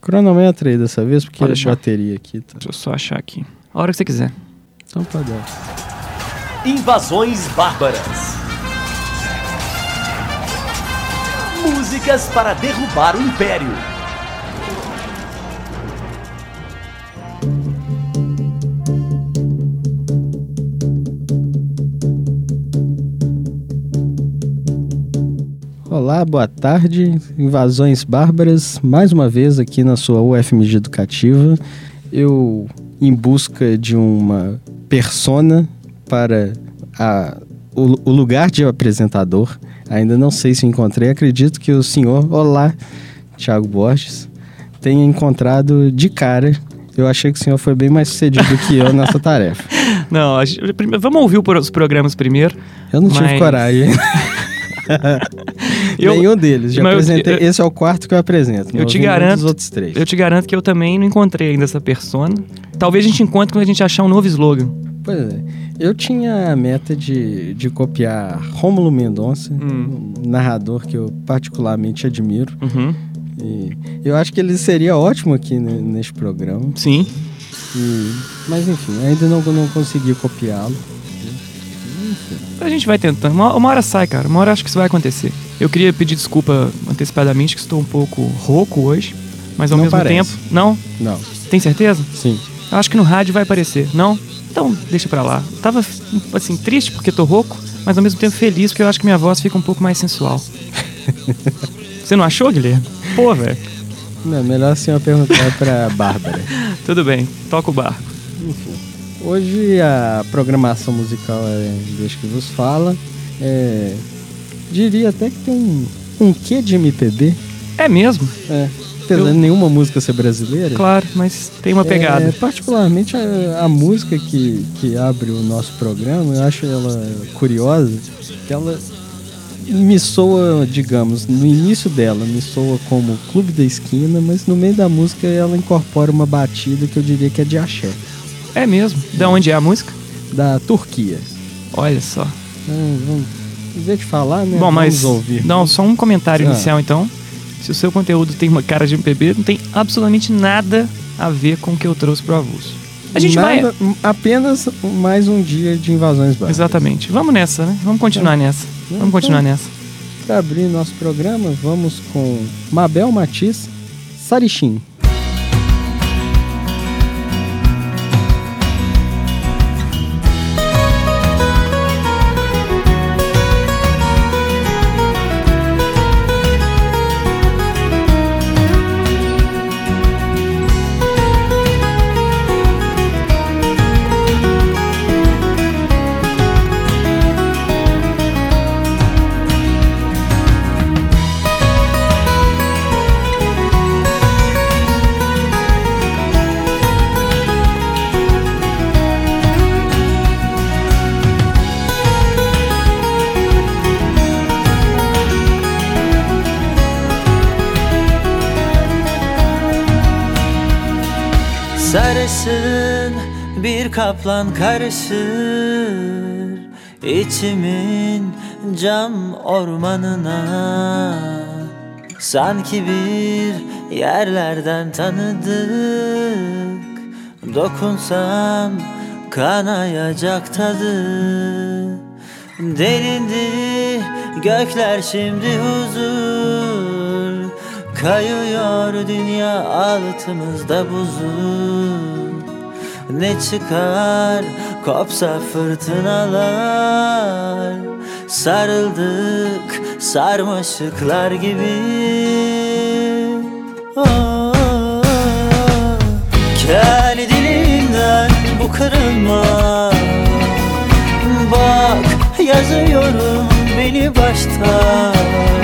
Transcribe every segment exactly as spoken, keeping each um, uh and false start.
Cronometra aí dessa vez, porque Pode a bateria aqui tá... Deixa eu só achar aqui. A hora que você quiser. Então pode dar. Invasões Bárbaras. Músicas para derrubar o Império. Olá, boa tarde, Invasões Bárbaras, mais uma vez aqui na sua U F M G Educativa. Eu, em busca de uma persona para a, o, o lugar de apresentador, ainda não sei se encontrei, acredito que o senhor, olá, Thiago Borges, tenha encontrado de cara. Eu achei que o senhor foi bem mais sucedido que eu nessa tarefa. Não, a gente, vamos ouvir os programas primeiro. Eu não mas... tive coragem. eu, Nenhum deles, já apresentei. Eu, eu, esse é o quarto que eu apresento. Eu te garanto, os outros três. Eu te garanto que eu também não encontrei ainda essa persona. Talvez a gente encontre quando a gente achar um novo slogan. Pois é. Eu tinha a meta de, de copiar Rômulo Mendonça, hum. um narrador que eu particularmente admiro. Uhum. E eu acho que ele seria ótimo aqui n- neste programa. Sim. E, mas enfim, ainda não, não consegui copiá-lo. A gente vai tentando. Uma, uma hora sai, cara. Uma hora acho que isso vai acontecer. Eu queria pedir desculpa antecipadamente, que estou um pouco rouco hoje. Mas ao não mesmo parece. tempo... Não? Não. Tem certeza? Sim. Eu acho que no rádio vai aparecer. Não? Então, deixa pra lá. Tava, assim, triste porque tô rouco, mas ao mesmo tempo feliz porque eu acho que minha voz fica um pouco mais sensual. Você não achou, Guilherme? Pô, velho. Não, melhor assim eu perguntar pra Bárbara. Tudo bem. Toca o barco. Enfim. Hoje a programação musical é Deixa que vos fala. É, diria até que tem um, um quê de M P B. É mesmo? É. Apesar de nenhuma música ser brasileira. Claro, mas tem uma pegada. É, particularmente a, a música que, que abre o nosso programa, eu acho ela curiosa. Que ela me soa, digamos, no início dela, me soa como Clube da Esquina, mas no meio da música ela incorpora uma batida que eu diria que é de axé. É mesmo? Da onde é a música? Da Turquia. Olha só. Então, vamos, em vez de falar, né? Bom, mas vamos ouvir. Não, só um comentário ah. inicial, então. Se o seu conteúdo tem uma cara de M P B, não tem absolutamente nada a ver com o que eu trouxe pro avulso. A gente nada, vai... Apenas mais um dia de Invasões Bárbaras. Exatamente. Vamos nessa, né? Vamos continuar então, nessa. Vamos então, continuar nessa. Para abrir nosso programa, vamos com Mabel Matiz, Sarichin. Sarışın bir kaplan karışır içimin cam ormanına. Sanki bir yerlerden tanıdık, dokunsam kanayacak tadı. Delindi gökler şimdi huzur, kayıyor dünya altımızda buzul. Ne çıkar kopsa fırtınalar, sarıldık sarmaşıklar gibi. Oh, kel dilinden bu kırılma. Bak yazıyorum beni baştan.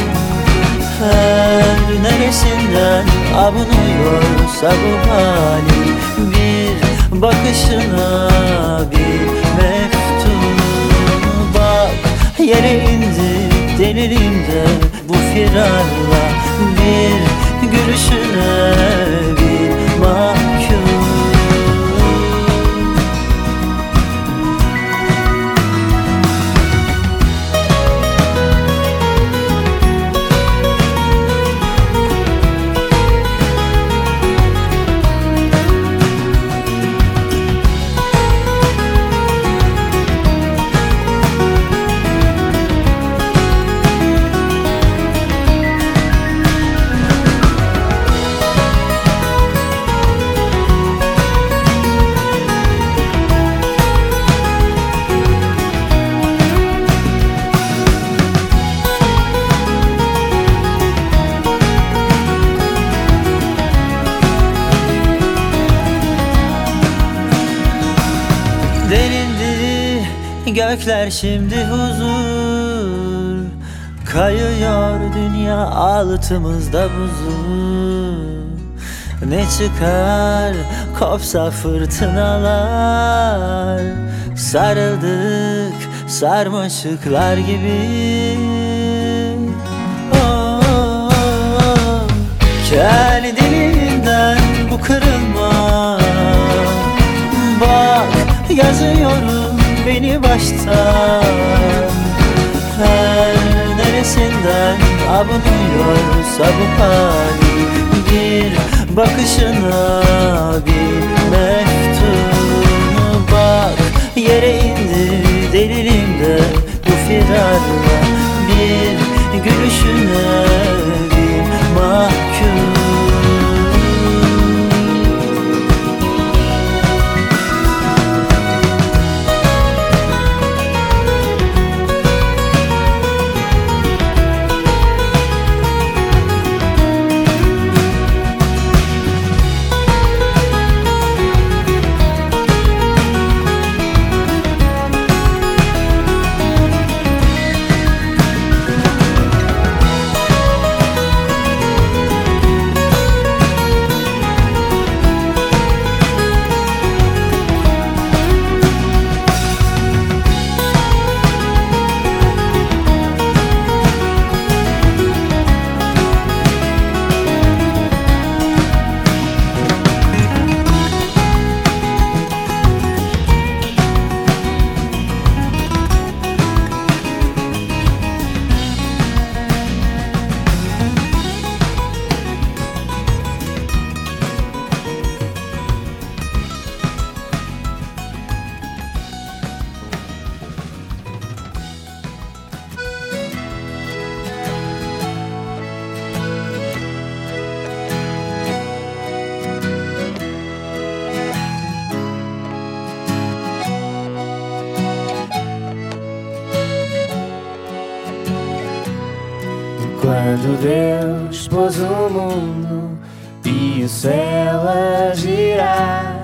Her neresinden abunuyorsa bu hali, bir bakışına bir meftun. Bak yere indi delilimde bu firarla, bir gülüşüne bir mahkum. Gökler şimdi huzur, kayıyor dünya altımızda buzul. Ne çıkar kopsa fırtınalar, sarıldık sarmaşıklar gibi. Oh, oh, oh. Kendiliğinden bu kırılma, bak yazıyorum beni baştan. Her neresinden abunuyorsa bu hali, bir bakışına bir meftunu. Bak yere indi delilimde bu firarla, bir gülüşüne bir mahkum. Quando Deus pôs o mundo e o céu a girar,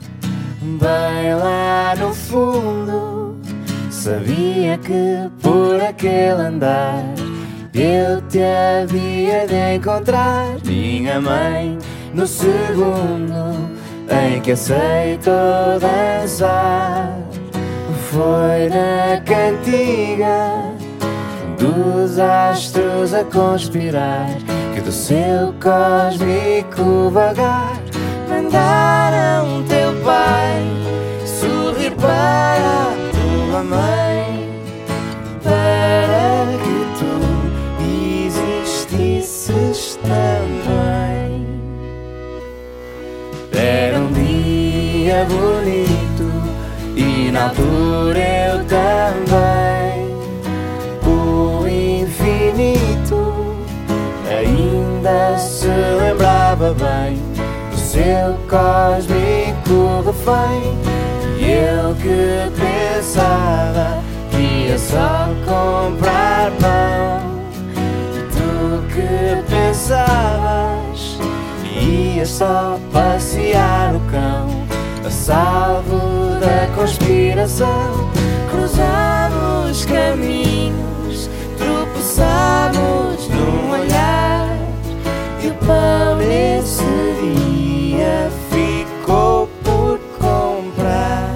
bem lá no fundo sabia que por aquele andar eu te havia de encontrar. Minha mãe, no segundo em que aceitou dançar, foi na cantiga dos astros a conspirar, que do seu cósmico vagar mandaram teu pai sorrir para a tua mãe, para que tu existisses também. Era um dia bonito e na altura eu também. O infinito ainda se lembrava bem do seu cósmico refém. E eu que pensava que ia só comprar pão, e tu que pensavas que ia só passear o cão, a salvo da conspiração. Cruzamos caminhos, tropeçamos num olhar, e o pão nesse dia ficou por comprar.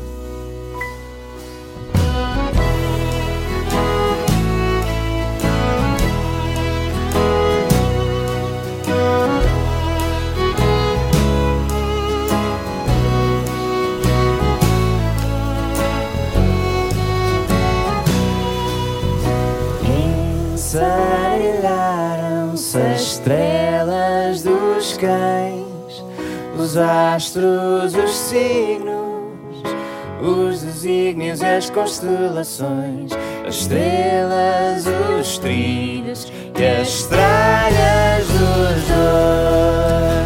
Ensaiaram-se as estrelas dos cães, os astros, os signos, os desígnios e as constelações, as estrelas, os trilhos e as estralhas dos dois.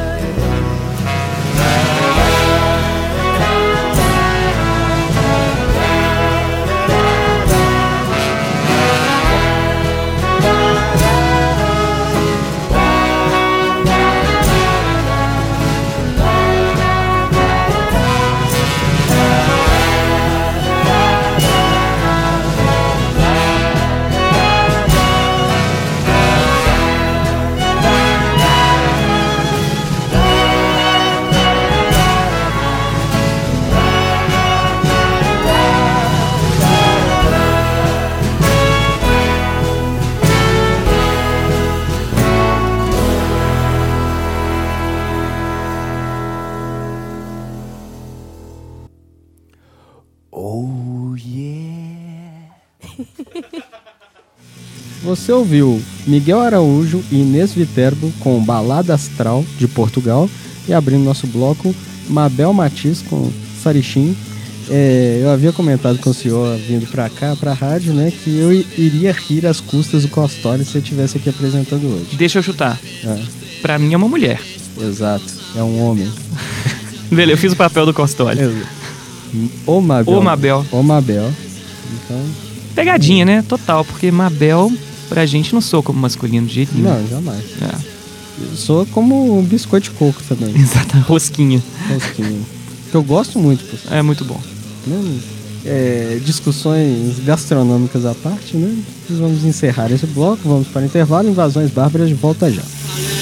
Você ouviu Miguel Araújo e Inês Viterbo com Balada Astral de Portugal. E abrindo nosso bloco, Mabel Matiz com Sarichin. É, eu havia comentado com o senhor vindo pra cá, pra rádio, né, que eu iria rir às custas do Costório se eu estivesse aqui apresentando hoje. Deixa eu chutar. Ah, Pra mim é uma mulher. exato, é um homem. Beleza, eu fiz o papel do Costório. O Mabel. Ô, Mabel. O Mabel. Então, Pegadinha, né? Total, porque Mabel, pra gente, não soa como masculino de jeito nenhum. não, jamais. É, Eu sou como um biscoito de coco também. exata, rosquinha. Rosquinha. Que eu gosto muito, por sinal. É muito bom. Né? É, discussões gastronômicas à parte, né? Vamos encerrar esse bloco, vamos para o intervalo. Invasões Bárbaras de volta já.